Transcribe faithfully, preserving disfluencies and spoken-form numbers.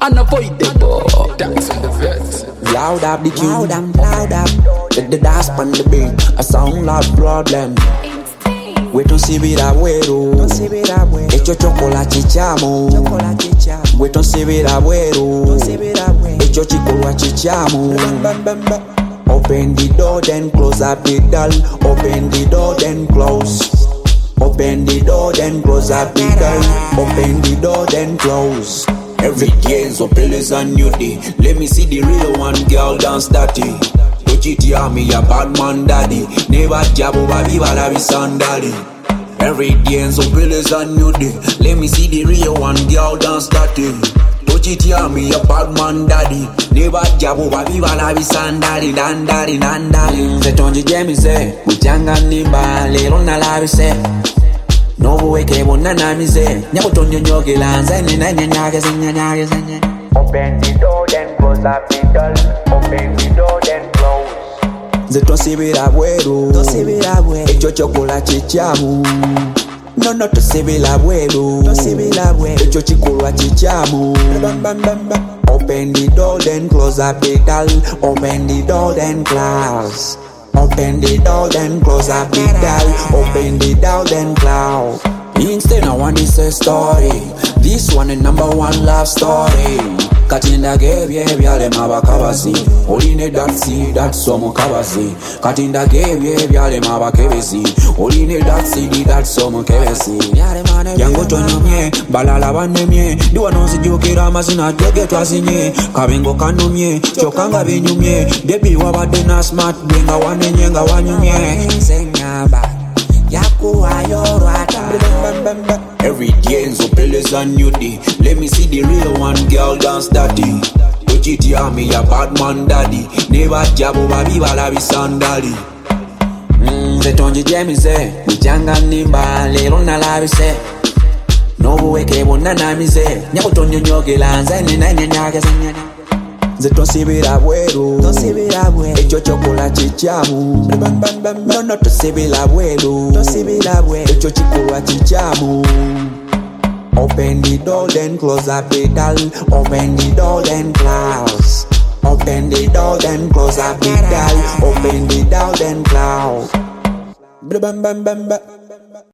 unavoidable. That's in the vet. Loud up the tune, loud up, loud up. Let the dance on the beat, a sound loud problem. We don't see it abuelo, hecho chocolate chamo. We don't see it abuelo, hecho chico chichamo. Open the door, then close up the door. Open the door, then close. Open the door, then close up the door. Open the door, then close. Every day so is a new day. Let me see the real one, girl dance dirty. G me a bad man daddy. Never jab over viva la sandali. Every day so is a new day. Let me see the real one, girl dance dirty. G me a bad man daddy. Never jab over viva la sandali. Dandali, dandali. Se tonji jemi se, mchanga nimba lero na la se. No way ke bona na mi se. Nyabo tonyo nyoge lanza ni na nyanyage nyanyage nyanyage. Open the door then close up the door. Open the door then close. Zeton sibi la abuelo, to sibi la abuelo. Hecho chocolate chamo. No no to sibi la abuelo, to sibi la abuelo. Hecho chocolate chamo. Bam bam bam bam. Open the door then close up the door. Open the door then close. Open the door then close up the door. Open the door then close. Instead I want this a story. This one a number one love story. Katinda gave ye byale mabakabasi. Oline datsi that somo kabasi. Katinda gave ye byale mabakebesi. Oline datsi di that somo kebesi. Yango tonomye balala banemye. Duwa nonsi jokera mazina joge twasinye. Kabengo kanomye chokanga binyumye. Baby wabade na smart benga wanenye nga wanyumye. Senyaba yaku ayorata. Every day so is a new day. Let me see the real one, girl dance dirty. G T R me a bad man daddy. Never jab over viva la sandali. Mm, se tonji jemi se, mchanga nimba lero na la se. No way ke bona na mi se. Nyabo tonyo nyoge lanza ni na nyanyage nyanyage. Zeton sibi la abuelo, to sibi la abuelo. Hecho chocolate chamo. No no to sibi la abuelo, to sibi la abuelo. Hecho chocolate chamo. Open the door then close up the door. Open the door then close. Open the door then close up the door. Open the door then close. Bam bam bam bam.